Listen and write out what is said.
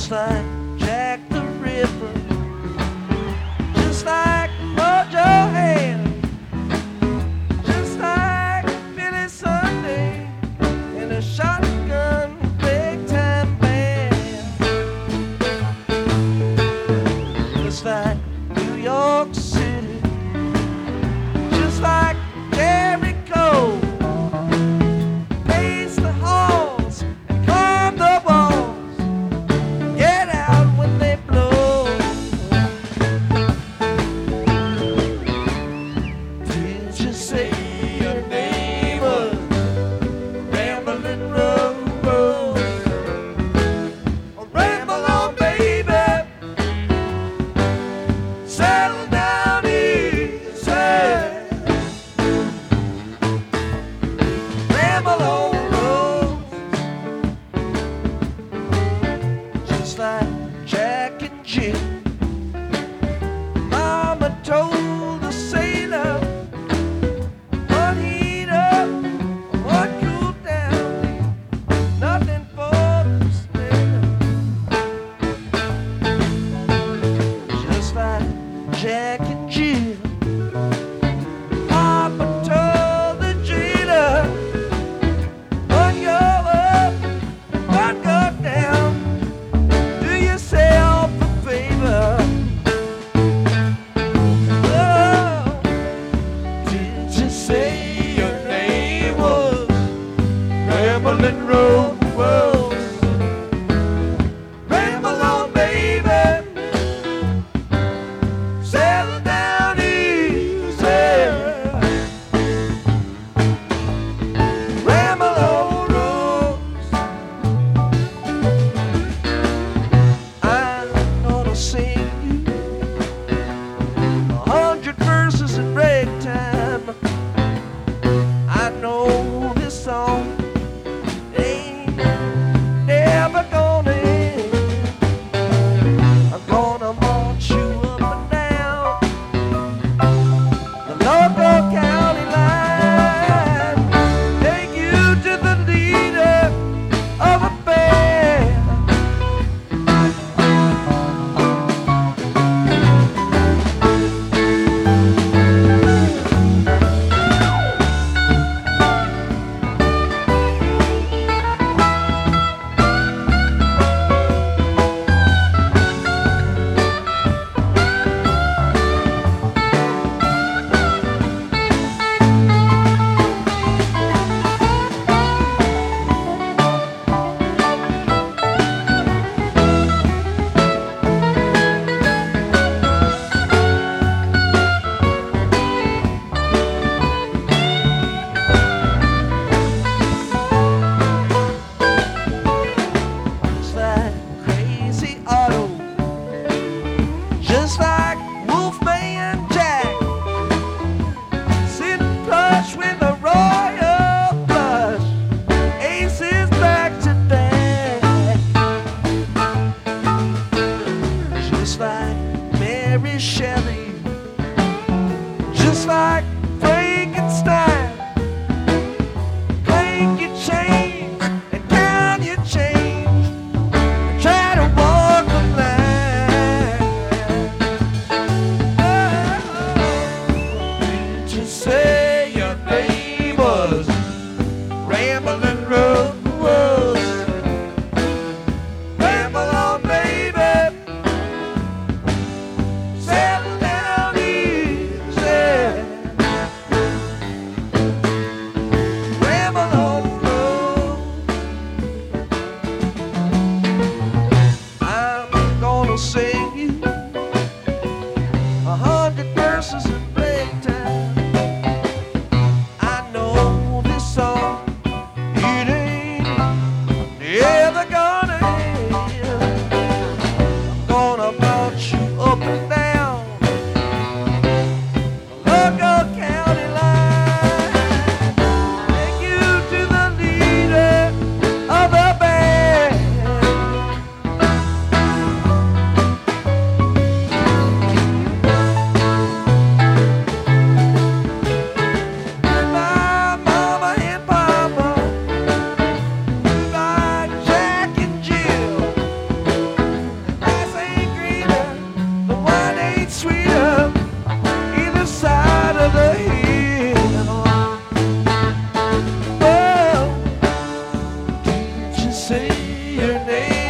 just like Jack the Ripper, just like Mojo Hand, just like Billy Sunday in a shotgun big time band, just like New York City, just like Jericho. Pace the halls and climb the walls, get out when they blow. Did you say your name was Ramblin' Rose? Ramble on, baby, settle down easy. Ramble on, just like Jack and Jill. Mama told the sailor, one heat up, one cool down, nothing for the sailor. Just like Jack and Jill. Papa told the jailer, one go up, one go down. Do yourself a favor. Oh, did you say your name was Ramblin' Rose? Ramble on, baby, settle down easy. Ramble on, Rose. I'm gonna sing you 100 verses in ragtime. I know this song ain't say your name.